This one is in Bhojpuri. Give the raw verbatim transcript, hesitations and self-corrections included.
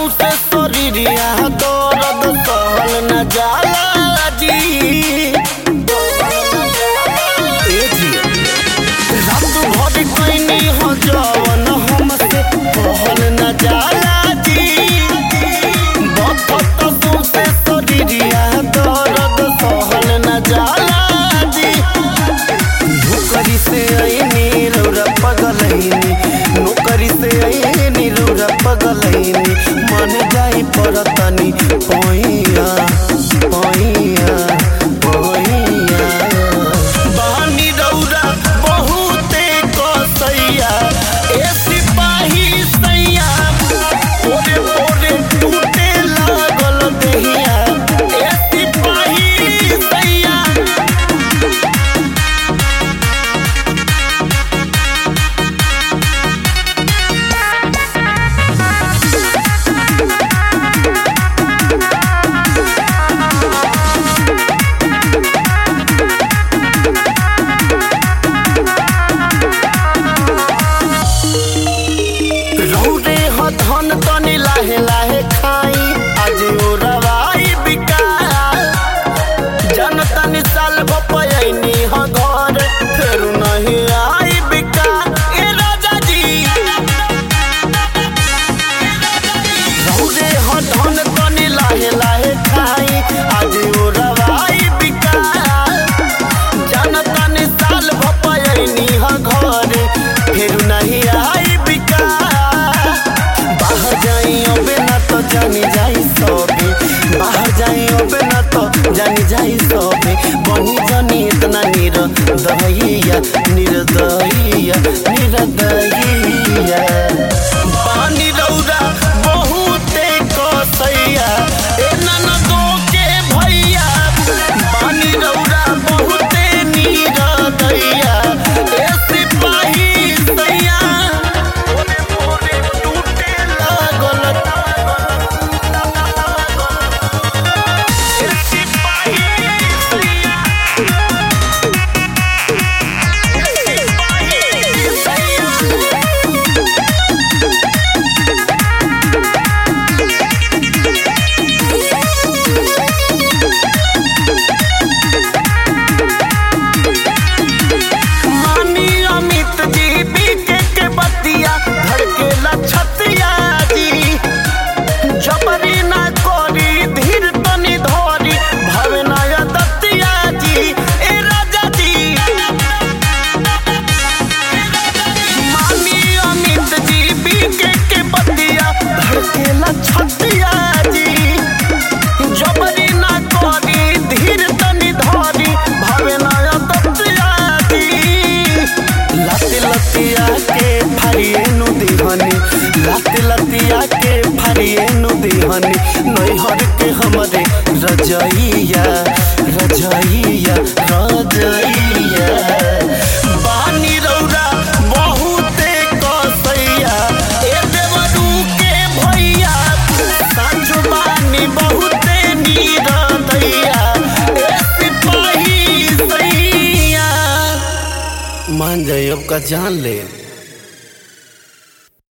सौसे शरीरिया दर्द सहल न जाला जी। ए जी रात भर कैनी हो जवन हमसे कहल न जाला जी। बखत सौसे शरीरिया दर्द सहल न जाला जी। नौकरी से आईनी रौरा पगलैनी, नौकरी से आईनी रौरा पगलैनी। मन जाई परतनी पैया पैया पैया। बानी रौरा बहुते कसैया ए सिपाही सैया। ओरे ओरे टूटे लागल देहिया ए सिपाही सैया। रौरे ह धन तनी लाहे लाहे खाई आज ओरवाई बिका। जनतनी साल भपयनी ह घर फेरू नहीं आई बिका। ए राजा जी रौरे ह धन तनी लाहे लाहे खाई आज ओरवाई बिका। जनतनी साल भपयनी ह घर फेरू नहीं आई बिका। बाहर जाई अबे ना तो जानी जाई सबे, बाहर जाई अबे ना तो जानी जाई सबे। बनी जानी इतना निर्दयिया निर्दयिया निर्दयिया। पानी रौरा बहुते कसैया ए ननदो के भैया। पानी रौरा बहुते निर्दयिया ए सिपाही सैया। ओरे ओरे टूटे लागल ए सिपाही सैया। ए सिपाही सैया। मानी अमित जी बीके के बतिया धड़केला छतिया जी। जबरी ना करी धीर तनी धरी भावे नया दतिया जी। ए राजा जी मानी अमित जी बीके के बतिया धड़केला छतिया जी। जबरी ना करी धीर तनी धरी भावे नया दतिया जी। लाते लतिया के फरिए नु दीहनी, लाते लतिया के फरिए नु दीहनी। नैहर के हमरे रजइया रजइया रजइया। बानी रौरा बहुते कसैया ए देवरू के भैया। साँझ बानी बहुते निर्दयिया ए सिपाही सैया। मान जाइए अब का जान ले।